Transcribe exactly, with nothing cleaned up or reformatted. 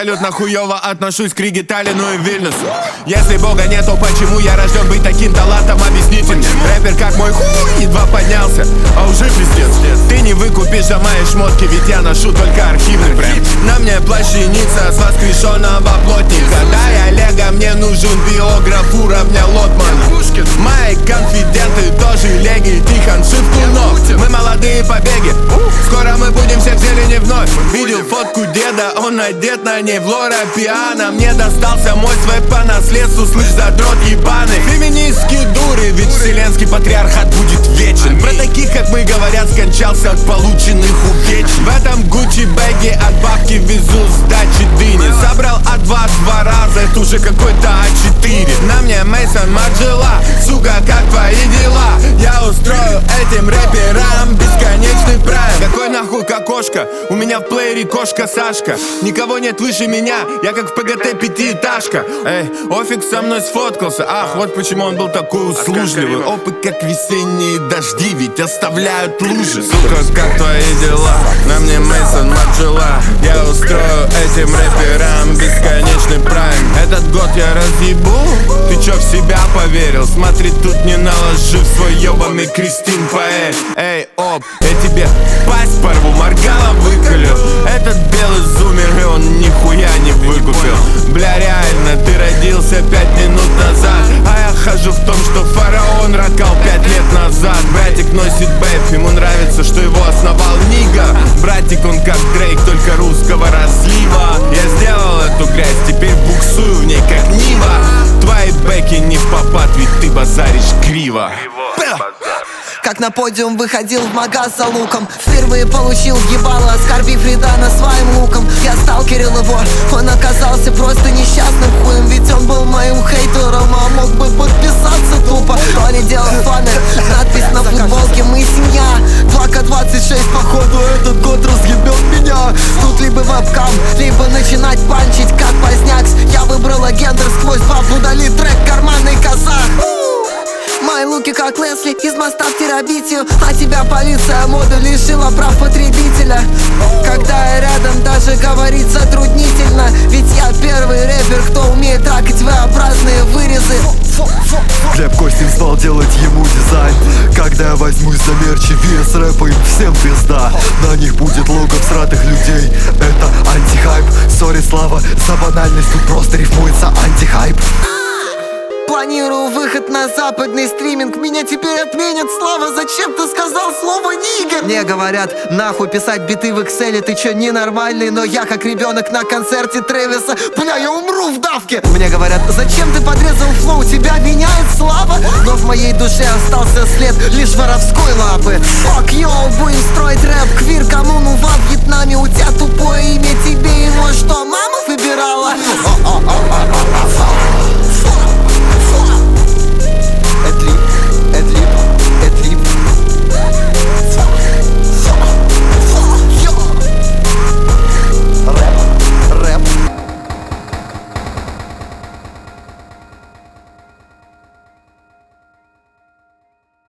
абсолютно хуёво отношусь к Риге, Таллину и Вильнюсу. Если бога нет, то почему я рожден быть таким талантом, объясните мне. Рэпер как мой хуй едва поднялся, а уже пиздец. Ты не выкупишь за мои шмотки, ведь я ношу только архивный бренд. На мне плащаница с воскрешенного плотника. Дай Олега, мне нужен биограф уровня Лотмана. Мои конфиденты тоже леги, Тихон Шевкунов. Мы молодые побеги, скоро мы будем все в зелени вновь. Видел фотку деда, он одет на ней в Лора Пиано. Мне достался мой свэп по наследству, слышь, задрот ебаный. Феминистские дуры, ведь вселенский патриархат будет вечен. Про таких, как мы, говорят, скончался от полученных увечий. В этом Гуччи бэге от бабки везу сдачи дыни. Собрал а два два раза, это уже какой-то а четыре. На мне Мейсон Марджела, сука, как твои дела? Я устрою этим рэперам бесконечный прайм. Какой нахуй кокошка? У меня в плеере кошка Сашка. Никого нет выше меня, я как в ПГТ пятиэтажка. Эй, Офиг со мной сфоткался. Ах, вот почему он был такой услужливый. Опыт как весенние дожди, ведь оставляют лужи. Сука, как твои дела? На мне Мейсон Марджела. Я устрою этим рэперам бесконечный прайм. Этот год я разъебу. Ты чё, в себя поверил? Смотри, тут не наложи в свой ёбаный Кристин Поэль. Эй, оп, я тебе пасть порву, моргала выколю. Этот белый зумер, и он нихуя не выкупил. Бля, реально, ты родился пять минут назад, а я хожу в том, что фараон ракал пять лет назад. Братик носит бэйп, ему нравится, что его основал Нига. Братик, он как Дрейк, только русского разлива. Я сделал эту грязь, теперь буксую в ней как Нива. Твои бэки не в попад, ведь ты базаришь криво. Как на подиум выходил в магаз за луком, впервые получил ебало, оскорбив Ридана своим луком. Я сталкерил его, он оказался просто несчастным хуем, ведь он был моим хейтером, а мог бы подписаться тупо. То ли дело фанер, надпись на футболке «Мы семья». два ка двадцать шесть, походу этот год разъебет меня. Тут либо вебкам, либо начинать панчить как позднякс. Я выбрала гендер сквозь баб, удали трек «Карманный казах». Мои луки как Лесли из моста в терабитию, а тебя полиция моды лишила прав потребителя. Когда я рядом, даже говорить затруднительно, ведь я первый рэпер, кто умеет тракать V-образные вырезы. Рэп Костин стал делать ему дизайн. Когда я возьмусь за мерч и вес рэпа, им всем пизда. На них будет лого всратых людей. Это антихайп. Сори, Слава, за банальность тут просто рифмуется антихайп. Планирую выход на западный стриминг. Меня теперь отменят, Слава, зачем ты сказал слово нигер? Мне говорят, нахуй писать биты в Excel, ты чё, ненормальный? Но я как ребенок на концерте Трэвиса, бля, я умру в давке. Мне говорят, зачем ты подрезал флоу, тебя обвиняет Слава? Но в моей душе остался след лишь воровской лапы. Fuck yo, будем строить рэп, квир коммуну во Вьетнаме. У тебя тупое имя, тебе его что, мама выбирала?